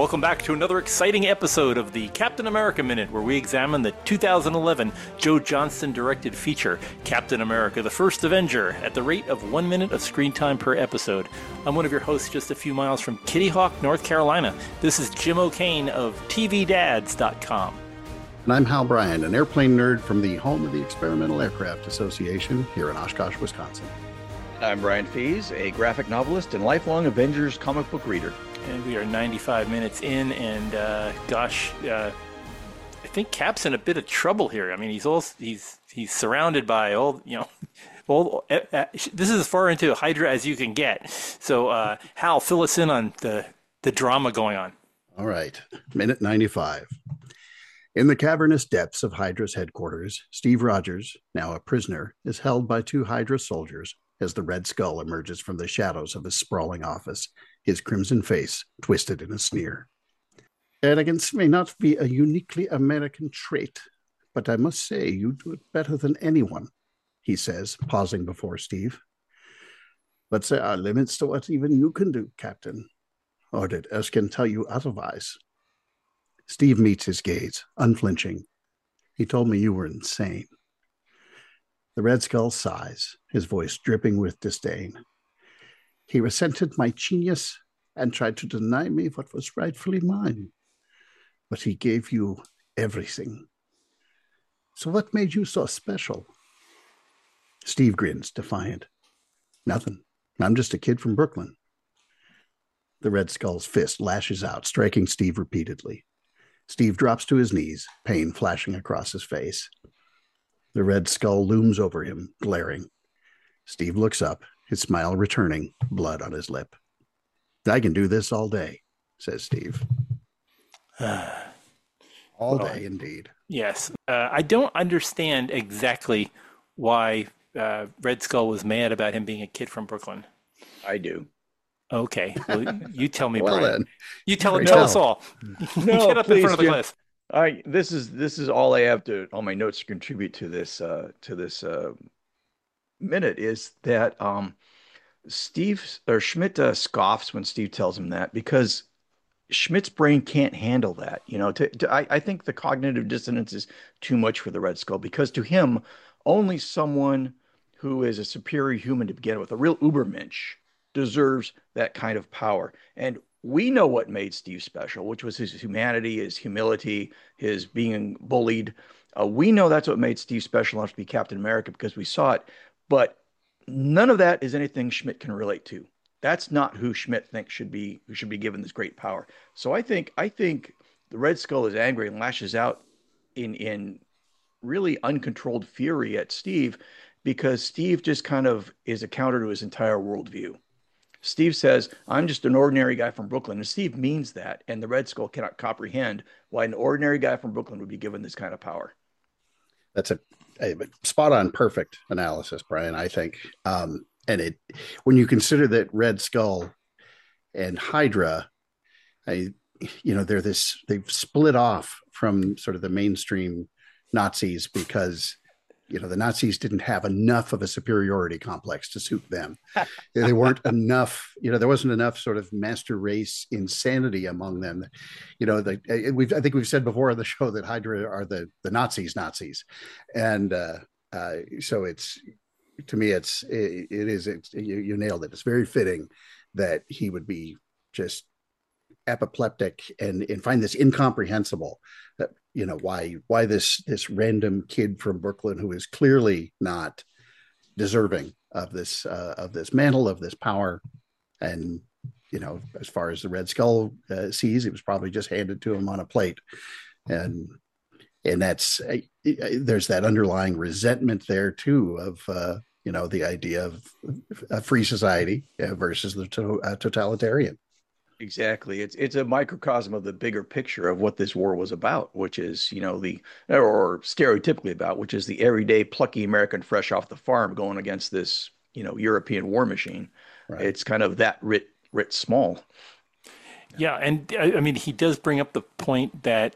Welcome back to another exciting episode of the Captain America Minute, where we examine the 2011 Joe Johnston-directed feature, Captain America, the First Avenger, at the rate of 1 minute of screen time per episode. I'm one of your hosts just a few miles from Kitty Hawk, North Carolina. This is Jim O'Kane of TVDads.com. And I'm Hal Bryan, an airplane nerd from the home of the Experimental Aircraft Association here in Oshkosh, Wisconsin. I'm Brian Fees, a graphic novelist and lifelong Avengers comic book reader. And we are 95 minutes in, and I think Cap's in a bit of trouble here. I mean, he's surrounded by all, this is as far into Hydra as you can get. So, Hal, fill us in on the drama going on. All right, minute 95. In the cavernous depths of Hydra's headquarters, Steve Rogers, now a prisoner, is held by two Hydra soldiers as the Red Skull emerges from the shadows of his sprawling office, his crimson face twisted in a sneer. Arrogance may not be a uniquely American trait, but I must say you do it better than anyone, he says, pausing before Steve. But there are limits to what even you can do, Captain. Or did Erskine tell you otherwise? Steve meets his gaze, unflinching. He told me you were insane. The Red Skull sighs, his voice dripping with disdain. He resented my genius and tried to deny me what was rightfully mine. But he gave you everything. So what made you so special? Steve grins, defiant. Nothing. I'm just a kid from Brooklyn. The Red Skull's fist lashes out, striking Steve repeatedly. Steve drops to his knees, pain flashing across his face. The Red Skull looms over him, glaring. Steve looks up, his smile returning, blood on his lip. I can do this all day, says Steve. All day, indeed. Yes. I don't understand exactly why Red Skull was mad about him being a kid from Brooklyn. I do. Okay. Well, you tell me, Well, Brian. then. You tell us all. No, Get up please, in front of the Jim. class. This is all I have all my notes to contribute to this minute is that Schmidt scoffs when Steve tells him that, because Schmidt's brain can't handle that. I think the cognitive dissonance is too much for the Red Skull, because to him, only someone who is a superior human to begin with, a real Ubermensch, deserves that kind of power. And we know what made Steve special, which was his humanity, his humility, his being bullied. We know that's what made Steve special enough to be Captain America, because we saw it. But none of that is anything Schmidt can relate to. That's not who Schmidt thinks should be given this great power. So I think the Red Skull is angry and lashes out in really uncontrolled fury at Steve, because Steve just kind of is a counter to his entire worldview. Steve says, I'm just an ordinary guy from Brooklyn. And Steve means that. And the Red Skull cannot comprehend why an ordinary guy from Brooklyn would be given this kind of power. That's a spot on, perfect analysis, Brian, I think. When you consider that Red Skull and Hydra, they've split off from sort of the mainstream Nazis because the Nazis didn't have enough of a superiority complex to suit them. They weren't enough, there wasn't enough sort of master race insanity among them. I think we've said before on the show that Hydra are the Nazis. And so to me, you nailed it. It's very fitting that he would be just apoplectic and find this incomprehensible, that why this random kid from Brooklyn, who is clearly not deserving of this mantle, of this power, and as far as the Red Skull sees, it was probably just handed to him on a plate, and that's there's that underlying resentment there too of the idea of a free society versus the totalitarian. Exactly. It's a microcosm of the bigger picture of what this war was about, which is, or stereotypically about, which is the everyday plucky American fresh off the farm going against this, European war machine. Right. It's kind of that writ small. Yeah. And I mean, he does bring up the point that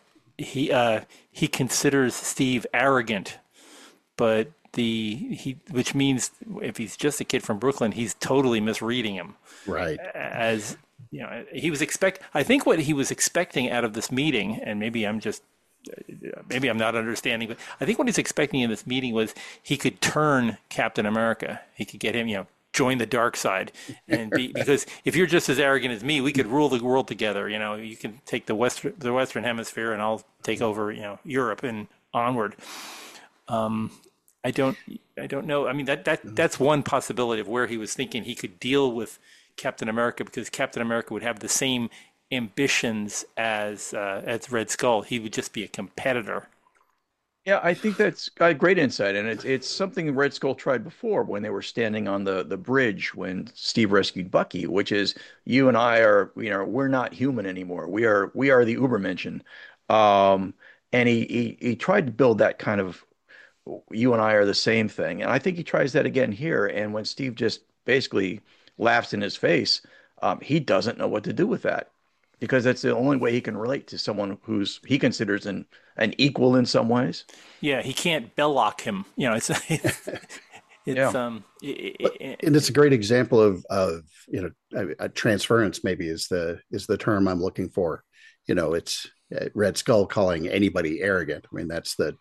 he considers Steve arrogant, but which means if he's just a kid from Brooklyn, he's totally misreading him. Right. As he was I think what he was expecting out of this meeting, and maybe I'm not understanding, but I think what he's expecting in this meeting was he could turn Captain America. He could get him, join the dark side, and because if you're just as arrogant as me, we could rule the world together. You can take the Western Hemisphere, and I'll take over, Europe and onward. I don't know. I mean, that's one possibility of where he was thinking he could deal with Captain America, because Captain America would have the same ambitions as Red Skull. He would just be a competitor. Yeah, I think that's a great insight, and it's something Red Skull tried before when they were standing on the bridge when Steve rescued Bucky, which is, you and I are, we're not human anymore. We are the Ubermenschen. And he tried to build that kind of, you and I are the same thing, and I think he tries that again here. And when Steve just basically laughs in his face, he doesn't know what to do with that, because that's the only way he can relate to someone who's he considers an equal in some ways. Yeah, he can't Belloc him. Yeah. And it's a great example of a transference, maybe is the term I'm looking for. It's Red Skull calling anybody arrogant. I mean, that's the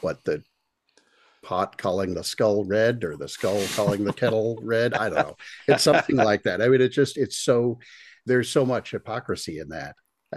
pot calling the skull red, or the skull calling the kettle red. I don't know. It's something like that. I mean, there's so much hypocrisy in that.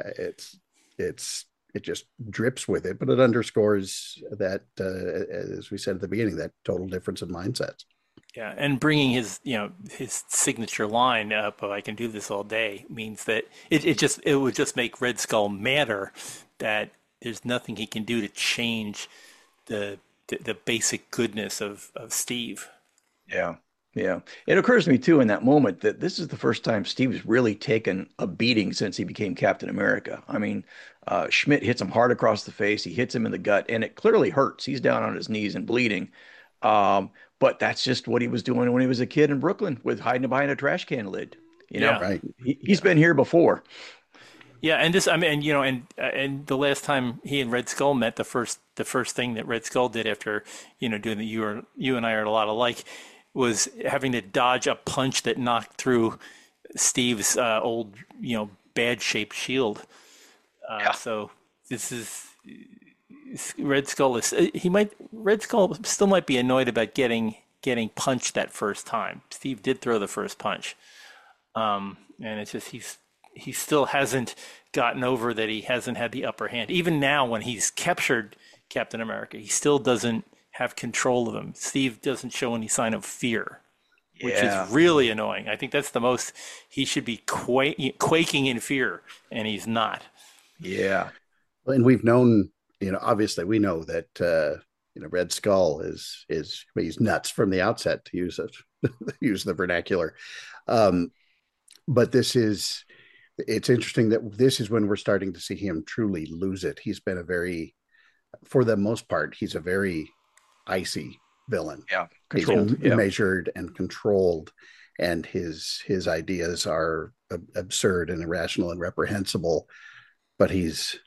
It just drips with it, but it underscores that, as we said at the beginning, that total difference of mindsets. Yeah, and bringing his signature line up of "I can do this all day" means that it would just make Red Skull madder that there's nothing he can do to change the basic goodness of Steve. Yeah. Yeah. It occurs to me too in that moment that this is the first time Steve's really taken a beating since he became Captain America. I mean, Schmidt hits him hard across the face. He hits him in the gut, and it clearly hurts. He's down on his knees and bleeding. But that's just what he was doing when he was a kid in Brooklyn, with hiding behind a trash can lid. Yeah. Right. He's been here before. Yeah, and this, I mean, and the last time he and Red Skull met, the first thing that Red Skull did after, doing the you and I are a lot alike, was having to dodge a punch that knocked through Steve's old, bad shaped shield. So this is Red Skull Red Skull still might be annoyed about getting punched that first time. Steve did throw the first punch, and it's just he still hasn't gotten over that he hasn't had the upper hand. Even now, when he's captured Captain America, he still doesn't have control of him. Steve doesn't show any sign of fear, which is really annoying. I think that's the most he should be quaking in fear, and he's not. Yeah. And we've known, obviously we know that, Red Skull is he's nuts from the outset, to use the vernacular. But it's interesting that this is when we're starting to see him truly lose it. He's been for the most part, he's a very icy villain. Yeah, controlled. He's measured and controlled, and his ideas are absurd and irrational and reprehensible. But he's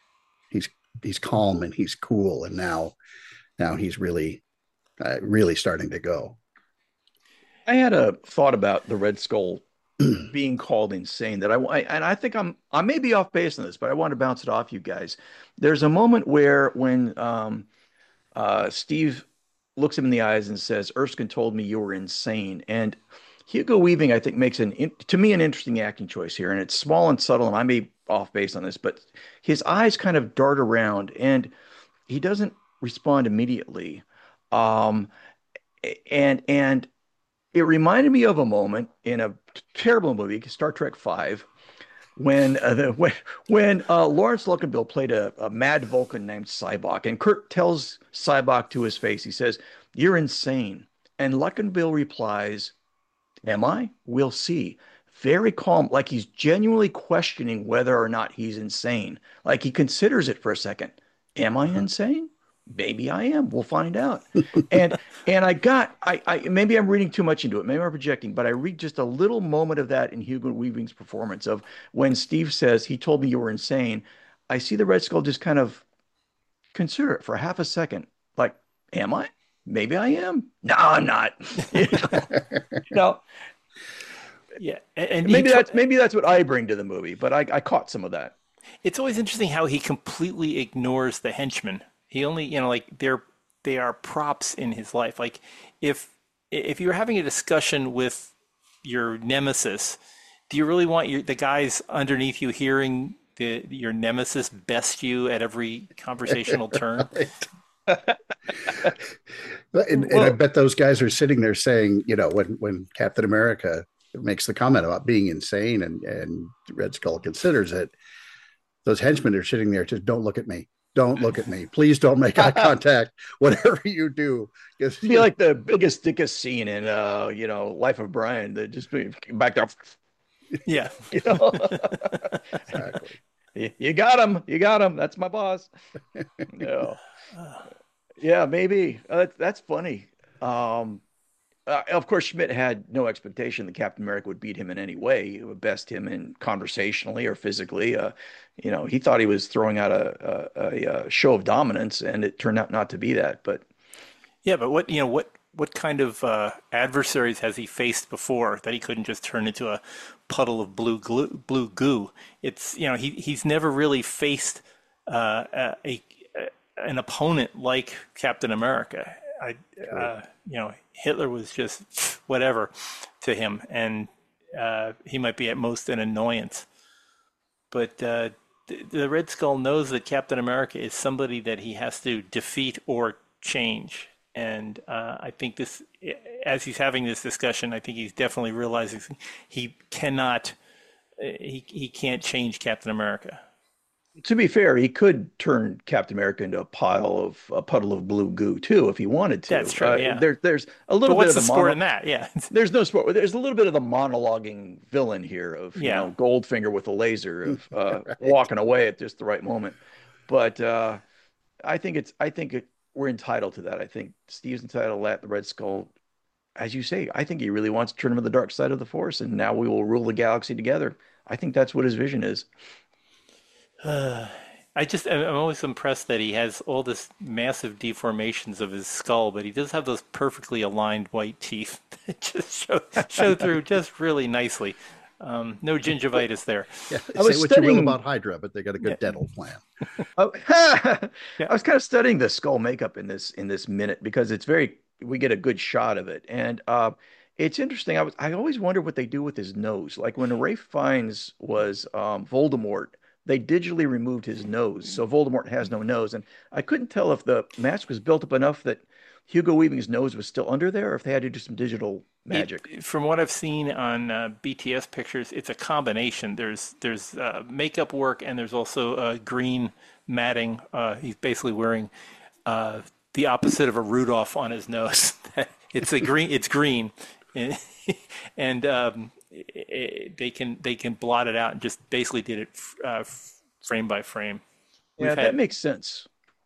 calm and he's cool, and now he's really starting to go. I had a thought about the Red Skull being called insane that I think I may be off base on this, but I want to bounce it off you guys. There's a moment when Steve looks him in the eyes and says, "Erskine told me you were insane." And Hugo Weaving, I think, makes to me an interesting acting choice here, and it's small and subtle, and I may be off base on this, but his eyes kind of dart around, and he doesn't respond immediately. And it reminded me of a moment in a terrible movie, Star Trek V, when Lawrence Luckenbill played a mad Vulcan named Sybok, and Kirk tells Sybok to his face, he says, "You're insane." And Luckenbill replies, "Am I? We'll see." Very calm, like he's genuinely questioning whether or not he's insane. Like he considers it for a second. Am I insane? Maybe I am. We'll find out. And I maybe I'm reading too much into it. Maybe I'm projecting, but I read just a little moment of that in Hugo Weaving's performance of when Steve says, "He told me you were insane." I see the Red Skull just kind of consider it for half a second. Like, am I? Maybe I am. No, I'm not. you know, Yeah, and Maybe that's what I bring to the movie, but I caught some of that. it's always interesting how he completely ignores the henchmen. He only, like they are props in his life. Like if you're having a discussion with your nemesis, do you really want the guys underneath you hearing your nemesis best you at every conversational turn? And I bet those guys are sitting there saying, when Captain America makes the comment about being insane and Red Skull considers it, those henchmen are sitting there just, don't look at me. Don't look at me. Please don't make eye contact. Whatever you do. It'd be like the biggest, thickest scene in, Life of Brian. That just back there. Yeah. Exactly. You got him. You got him. That's my boss. No. Yeah, maybe. That's funny. Of course, Schmidt had no expectation that Captain America would beat him in any way. He would best him in conversationally or physically. He thought he was throwing out a show of dominance, and it turned out not to be that. But yeah, but what kind of adversaries has he faced before that he couldn't just turn into a puddle of blue goo? It's he's never really faced an opponent like Captain America. Hitler was just whatever to him, and he might be at most an annoyance. But the Red Skull knows that Captain America is somebody that he has to defeat or change. And I think as he's having this discussion, I think he's definitely realizing he cannot, he can't change Captain America. to be fair, he could turn Captain America into a puddle of blue goo too, if he wanted to. That's true. Yeah. There's a little But bit what's of the the sport in that? Yeah. There's no sport. There's a little bit of the monologuing villain here of Goldfinger with a laser of walking away at just the right moment. But we're entitled to that. I think Steve's entitled to that. The Red Skull, as you say, I think he really wants to turn him to the dark side of the Force, and now we will rule the galaxy together. I think that's what his vision is. I'm always impressed that he has all this massive deformations of his skull, but he does have those perfectly aligned white teeth that just show through just really nicely. No gingivitis there. Yeah, say what you will about Hydra, but they got a good dental plan. I was kind of studying the skull makeup in this minute because we get a good shot of it, and it's interesting. I always wonder what they do with his nose. Like when Ralph Fiennes was Voldemort, they digitally removed his nose, so Voldemort has no nose, and I couldn't tell if the mask was built up enough that Hugo Weaving's nose was still under there, or if they had to do some digital magic. From what I've seen on BTS pictures, it's a combination. There's makeup work, and there's also green matting. He's basically wearing the opposite of a Rudolph on his nose. It's green, and they can blot it out and just basically did it frame by frame. That makes sense.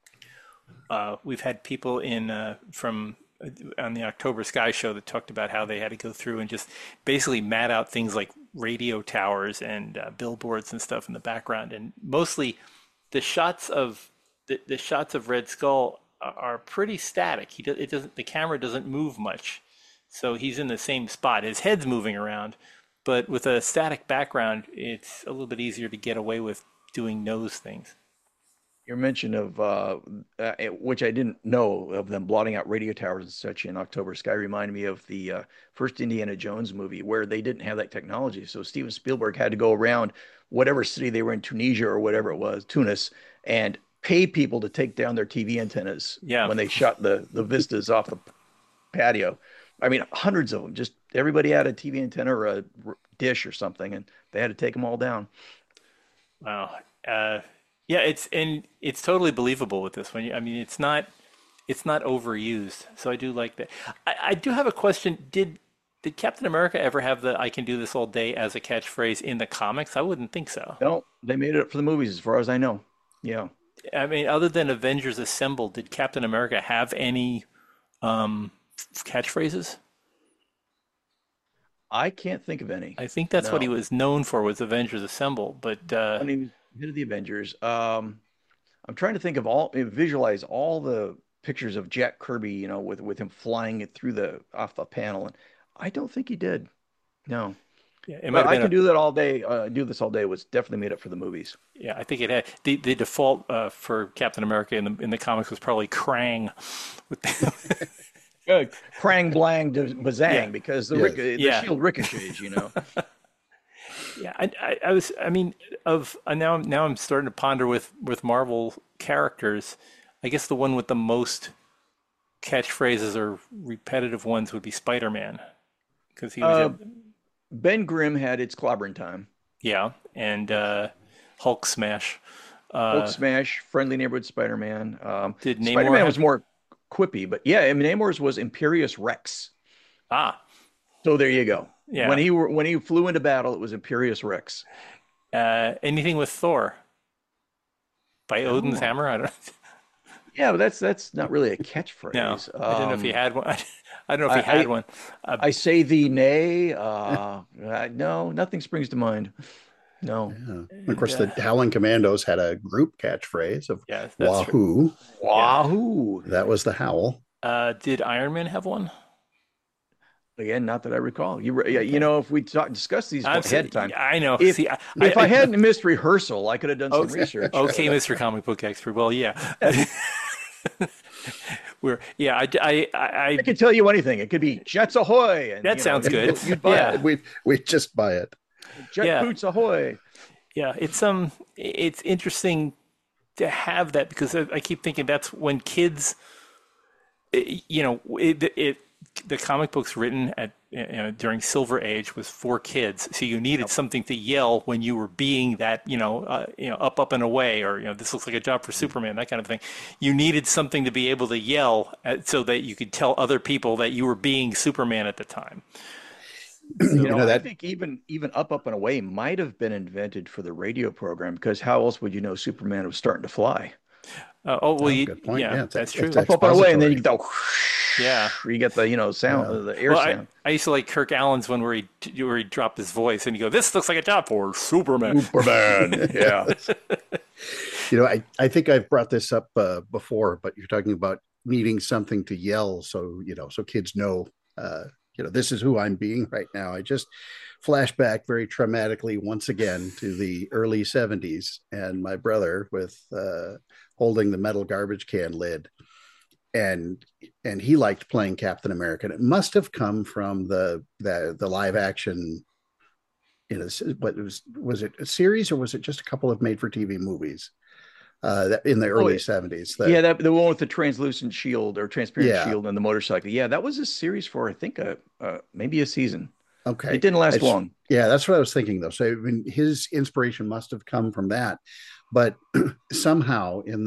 We've had people from on the October Sky show that talked about how they had to go through and just basically mat out things like radio towers and billboards and stuff in the background, and mostly the shots of Red Skull are pretty static. The camera doesn't move much, so he's in the same spot. His head's moving around, but with a static background, it's a little bit easier to get away with doing nose things. Your mention of which I didn't know, of them blotting out radio towers and such in October Sky reminded me of the first Indiana Jones movie where they didn't have that technology. So Steven Spielberg had to go around whatever city they were in, Tunisia or whatever it was, Tunis, and pay people to take down their TV antennas when they shot the vistas off the patio. I mean, hundreds of them. Just everybody had a TV antenna or a dish or something, and they had to take them all down. Wow. Yeah, it's totally believable with this one. I mean, it's not overused, so I do like that. I do have a question. Did Captain America ever have the "I can do this all day" as a catchphrase in the comics? I wouldn't think so. No, they made it up for the movies, as far as I know. Yeah. I mean, other than Avengers Assemble, did Captain America have any catchphrases? I can't think of any. I think that's what he was known for, was Avengers Assemble. But I mean, head of the Avengers. I'm trying to think of visualize all the pictures of Jack Kirby, with him flying it off the panel, and I don't think he did. No. Yeah, it might But have I been can do that all day. Do this all day was definitely made up for the movies. yeah, I think it had the default for Captain America in the comics was probably Krang. With Krang blang yeah, bazang because Yes. the yeah, shield ricochets. yeah. I was. I mean, now I'm starting to ponder with Marvel characters. I guess the one with the most catchphrases or repetitive ones would be Spider-Man because he was Uh, Ben Grimm had its clobbering time. yeah, and Hulk smash. Hulk Uh, smash, friendly neighborhood Spider-Man. did Namor Spider-Man was have? more quippy, but yeah, I mean, Namor's was Imperious Rex. Ah, So there you go. yeah. When he flew into battle, it was Imperious Rex. Anything with Thor by Odin's Oh, hammer? I don't. yeah, but that's not really a No, catchphrase. I didn't know if he had one. I don't know if he had I one. Uh, I say thee nay. No, nothing springs to mind. No. Yeah. Of and course, the Howling Commandos had a group catchphrase of yeah, that's true. Wahoo. Yeah. Wahoo! That was the howl. Did Iron Man have one? Again, not that I recall. Yeah, Okay. if we discuss these ahead of time, I know. if See, if I hadn't missed rehearsal, I could have done some okay, research. okay, Mr. Comic Book Expert. Well, yeah. Yeah. I could tell you anything. It could be Jets Ahoy, and That sounds good. you'd buy Yeah. it. We just buy it. Jet Yeah. Boots Ahoy. Yeah. It's interesting to have that because I keep thinking that's when kids, the comic books written at during Silver Age was for kids, so you needed something to yell when you were being that up and away, or this looks like a job for Superman, that kind of thing. You needed something to be able to yell so that you could tell other people that you were being Superman at the time. I That think even Up and Away might have been invented for the radio program because how else would you know Superman was starting to fly? Oh well, good point. yeah, Yeah, that's true. it's Up and Away, and then you expository. get the Yeah. you get the sound, the air Well, sound. I used to like Kirk Allen's one where he dropped his voice and you go, "This looks like a job for Superman." Superman, yeah. I think I've brought this up before, but you're talking about needing something to yell, so so kids know, this is who I'm being right now. I just flash back very traumatically once again to the early '70s and my brother with holding the metal garbage can lid, and he liked playing Captain America. And it must have come from the live action. But was it a series or was it just a couple of made for TV movies? That in the early '70s. Yeah, that the one with the translucent shield or transparent Yeah. shield and the motorcycle. Yeah, that was a series for I think maybe a season. Okay. It didn't last long. Yeah, that's what I was thinking though. So I mean, his inspiration must have come from that, but somehow in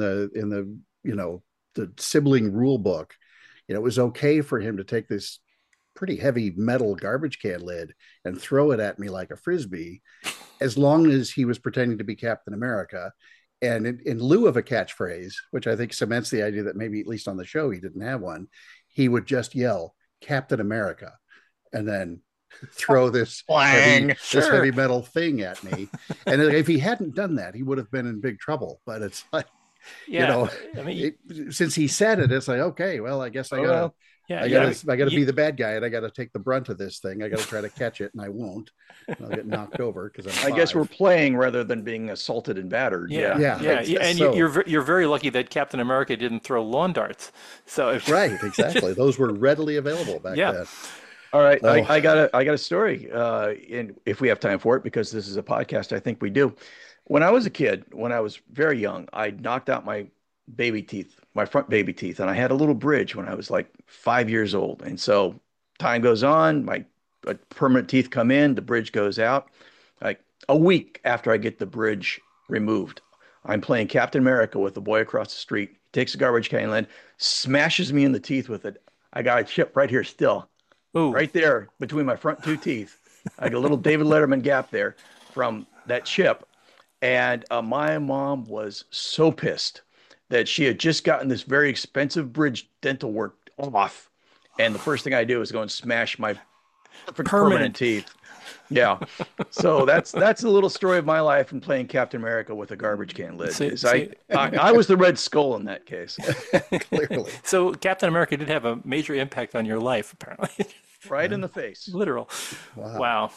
the sibling rule book, it was okay for him to take this pretty heavy metal garbage can lid and throw it at me like a frisbee, as long as he was pretending to be Captain America. And in lieu of a catchphrase, which I think cements the idea that maybe at least on the show he didn't have one, he would just yell Captain America and then throw this Blang. this heavy metal thing at me. And if he hadn't done that, he would have been in big trouble. But it's like, Yeah, I mean, since he said it, it's like, okay, well, I guess I gotta well, yeah, I yeah. gotta be the bad guy, and I gotta take the brunt of this thing. I gotta try to catch it, and I won't. I'll get knocked over because I guess we're playing rather than being assaulted and battered. Yeah, Yeah, yeah, I guess and so. you're very lucky that Captain America didn't throw lawn darts. So if, Right, exactly. Those were readily available back Yeah. then. All right, Oh. I got a story, and if we have time for it, because this is a podcast, I think we do. When I was a kid, when I was very young, I knocked out my baby teeth, my front baby teeth, and I had a little bridge when I was like 5 years old. And so time goes on, my permanent teeth come in, the bridge goes out. Like a week after I get the bridge removed, I'm playing Captain America with the boy across the street. He takes a garbage can lid, smashes me in the teeth with it. I got a chip right here still. ooh, Right there between my front two teeth. I got a little David Letterman gap there from that chip. And my mom was so pissed that she had just gotten this very expensive bridge dental work off. And the first thing I do is go and smash my permanent teeth. Yeah. So that's a little story of my life in playing Captain America with a garbage can lid. I was the Red Skull in that case. Clearly. So Captain America did have a major impact on your life, apparently. Right in the face. Literal. Wow. Wow.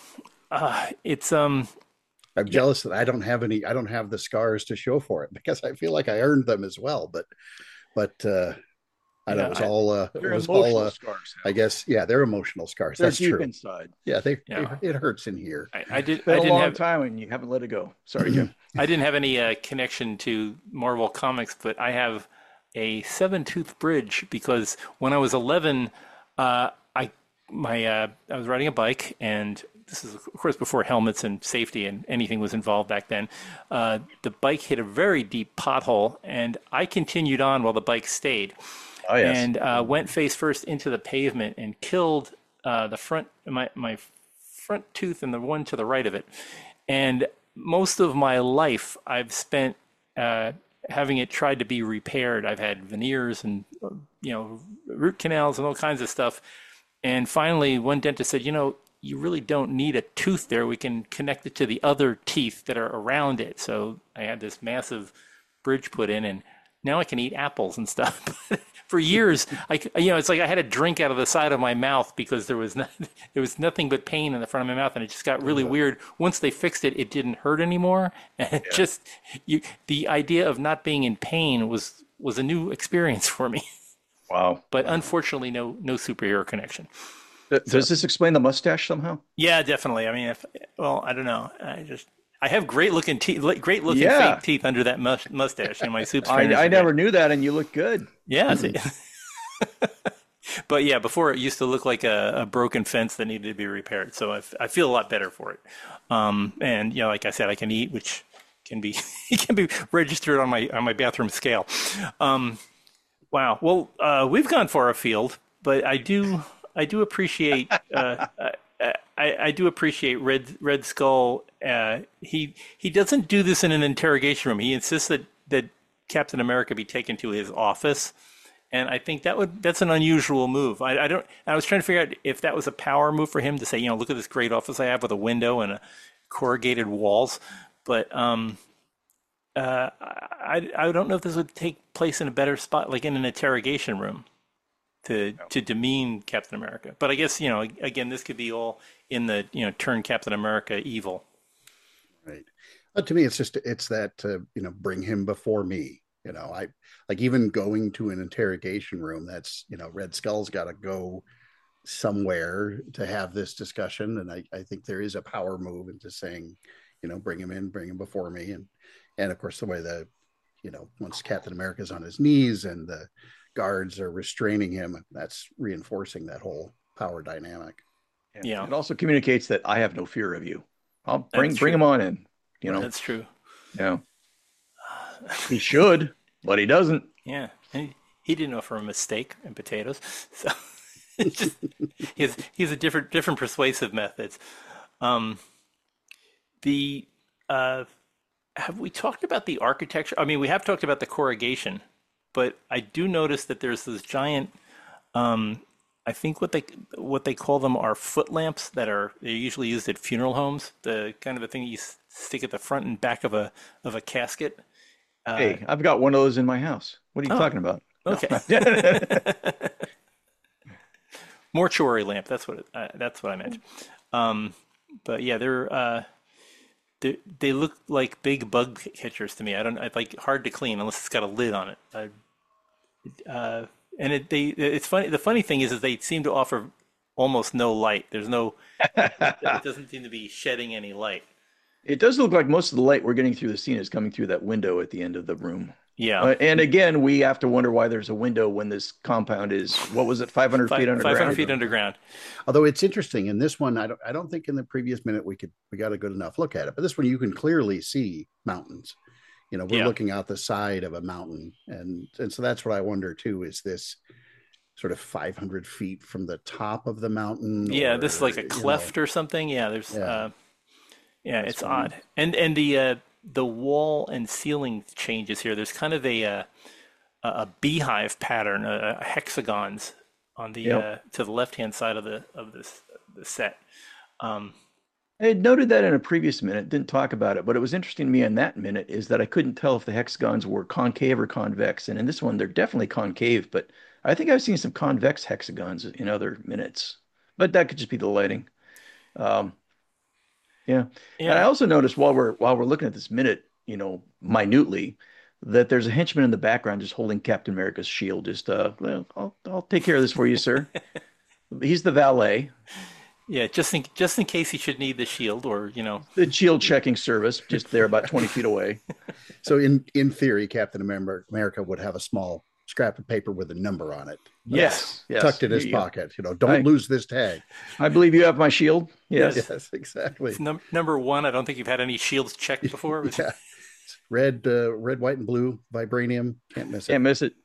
It's I'm yeah, jealous that I don't have any. I don't have the scars to show for it because I feel like I earned them as well. But I know it yeah, was all. It They're was all. emotional scars, I Hal. guess yeah, they're emotional scars. They're That's deep true. inside. Yeah, yeah. it hurts in here. It's been I a didn't long have time and you haven't let it go. Sorry, Jim. I didn't have any connection to Marvel Comics, but I have a seven-tooth bridge because when I was 11, I was riding a bike, and this is of course before helmets and safety and anything was involved back then. The bike hit a very deep pothole, and I continued on while the bike stayed, Oh, yes. and went face first into the pavement and killed the front my front tooth and the one to the right of it. And most of my life, I've spent having it tried to be repaired. I've had veneers and root canals and all kinds of stuff. And finally, one dentist said, you really don't need a tooth there. We can connect it to the other teeth that are around it. So I had this massive bridge put in, and now I can eat apples and stuff. For years, it's like I had a drink out of the side of my mouth because there was nothing but pain in the front of my mouth, and it just got really weird. Once they fixed it, it didn't hurt anymore, and it just the idea of not being in pain was a new experience for me. Wow. But unfortunately, no superhero connection. So Does this explain the mustache somehow? yeah, definitely. I mean, I don't know. I have great looking teeth, great looking Yeah. fake teeth under that mustache in my soup I, strainers. I never knew that, and you look good. Yeah, see. But yeah, before it used to look like a broken fence that needed to be repaired. So I feel a lot better for it. And like I said, I can eat, which can be it can be registered on my bathroom scale. Wow. Well, we've gone far afield, but I do appreciate I do appreciate Red Skull. He doesn't do this in an interrogation room. He insists that Captain America be taken to his office, and I think that's an unusual move. I was trying to figure out if that was a power move for him to say, look at this great office I have with a window and corrugated walls, but I don't know if this would take place in a better spot, like in an interrogation room, to demean Captain America. But I guess again, this could be all in the turn Captain America evil. Right. But to me, it's that bring him before me. I like even going to an interrogation room. That's Red Skull's got to go somewhere to have this discussion, and I think there is a power move into saying, bring him in, bring him before me, and of course the way once Captain America's on his knees and the guards are restraining him, that's reinforcing that whole power dynamic. Yeah, It also communicates that I have no fear of you. I'll that's bring true. him on in. That's true. Yeah. He should, but he doesn't. Yeah, and he didn't offer a mistake in potatoes, so it's just he's a different persuasive methods. Um, the Have we talked about the architecture? I mean, we have talked about the corrugation, but I do notice that there's this giant. I think what they call them are foot lamps they're usually used at funeral homes. The kind of a thing you stick at the front and back of a casket. Uh, Hey, I've got one of those in my house. What are you oh, talking about? No. okay. Mortuary lamp. That's what I meant. Um, but yeah, they look like big bug catchers to me. I don't. I like hard to clean unless it's got a lid on it. And it's funny. The funny thing is they seem to offer almost no light. There's no. It doesn't seem to be shedding any light. It does look like most of the light we're getting through the scene is coming through that window at the end of the room. Yeah. And again, we have to wonder why there's a window when this compound is, what was it, 500 feet underground? 500 feet underground. Although it's interesting in this one, I don't think in the previous minute we got a good enough look at it, but this one you can clearly see mountains. We're Yeah. looking out the side of a mountain, and so that's what I wonder too. Is this sort of 500 feet from the top of the mountain? Yeah, or, this is like a cleft or something. Yeah, there's Yeah, yeah, that's it's funny. odd. And the wall and ceiling changes here. There's kind of a beehive pattern, hexagons on the Yep. to the left-hand side of the set. Um, I had noted that in a previous minute, didn't talk about it, but it was interesting to me in that minute is that I couldn't tell if the hexagons were concave or convex. And in this one, they're definitely concave, but I think I've seen some convex hexagons in other minutes. But that could just be the lighting. Um, Yeah. And I also noticed while we're looking at this minute, minutely, that there's a henchman in the background just holding Captain America's shield. Just well, I'll take care of this for you, sir. He's the valet. Yeah, just in case he should need the shield, or the shield checking service, just there about 20 feet away. So in theory, Captain America would have a small scrap of paper with a number on it. Yes. Tucked in his pocket. Don't lose this tag. I believe you have my shield. Yes. Yes, exactly. Number one, I don't think you've had any shields checked before. Yeah. Red, white, and blue vibranium. Can't miss it. Can't miss it.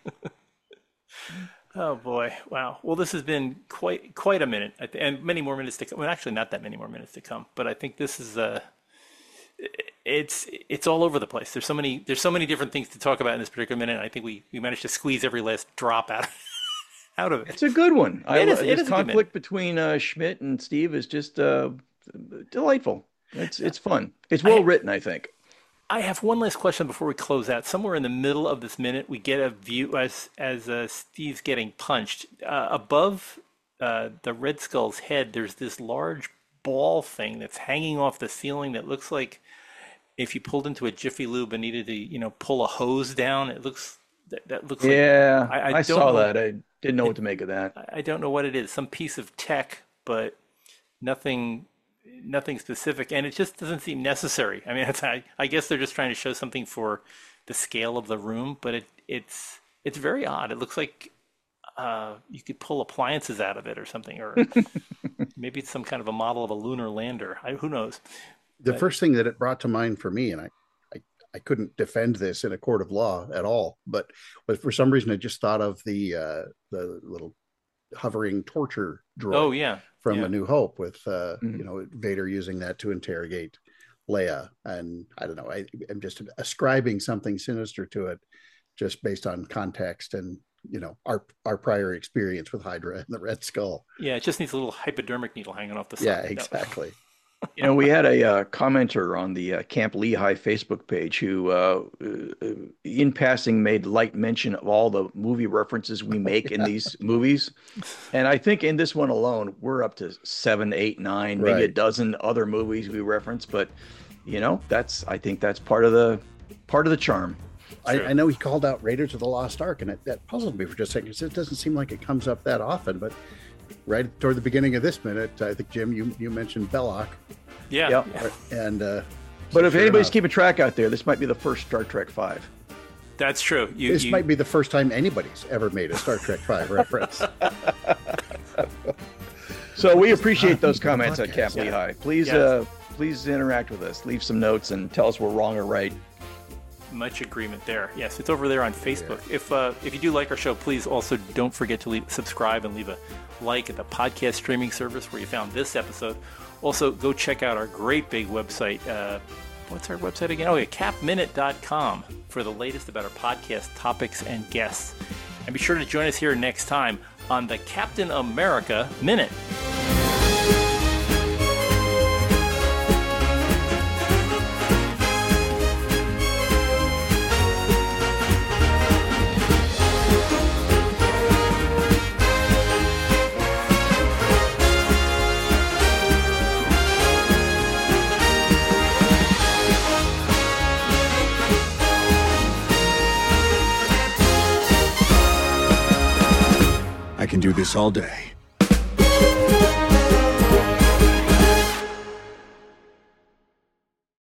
Oh boy! Wow. Well, this has been quite a minute, and many more minutes to come. Well, actually, not that many more minutes to come. But I think this is it's all over the place. There's so many different things to talk about in this particular minute. I think we managed to squeeze every last drop out of it. It's a good one. It is conflict between Schmidt and Steve is just delightful. It's fun. It's well written, I think. I have one last question before we close out. Somewhere in the middle of this minute, we get a view as Steve's getting punched. Above the Red Skull's head, there's this large ball thing that's hanging off the ceiling that looks like if you pulled into a Jiffy Lube and needed to, pull a hose down. It looks that looks like. Yeah, I saw that. I didn't know what to make of that. I don't know what it is. Some piece of tech, but nothing specific, and it just doesn't seem necessary. I mean, I guess they're just trying to show something for the scale of the room, but it's very odd. It looks like you could pull appliances out of it or something, or maybe it's some kind of a model of a lunar lander. Who knows? The first thing that it brought to mind for me, and I couldn't defend this in a court of law at all, but for some reason I just thought of the little hovering torture droid. Oh yeah. From A New Hope with Vader using that to interrogate Leia. And I don't know, I'm just ascribing something sinister to it just based on context and our prior experience with Hydra and the Red Skull. Yeah, it just needs a little hypodermic needle hanging off the side. Yeah, exactly. We had a commenter on the Camp Lehigh Facebook page who, in passing, made light mention of all the movie references we make in these movies. And I think in this one alone, we're up to 7, 8, 9, maybe a dozen other movies we reference. But, I think that's part of the charm. I know he called out Raiders of the Lost Ark, and that puzzled me for just a second. It doesn't seem like it comes up that often, but right toward the beginning of this minute, I think, Jim, you mentioned Belloc. Yeah. And but if anybody's keeping track out there, this might be the first Star Trek V. That's true. This might be the first time anybody's ever made a Star Trek V reference. So we appreciate those comments at Camp Lehigh. Please interact with us. Leave some notes and tell us we're wrong or right. Much agreement there. Yes, it's over there on Facebook. Yeah. If you do like our show, please also don't forget to subscribe and leave a like at the podcast streaming service where you found this episode. Also, go check out our great big website. What's our website again? Oh, yeah, capminute.com for the latest about our podcast topics and guests. And be sure to join us here next time on the Captain America Minute. I can do this all day.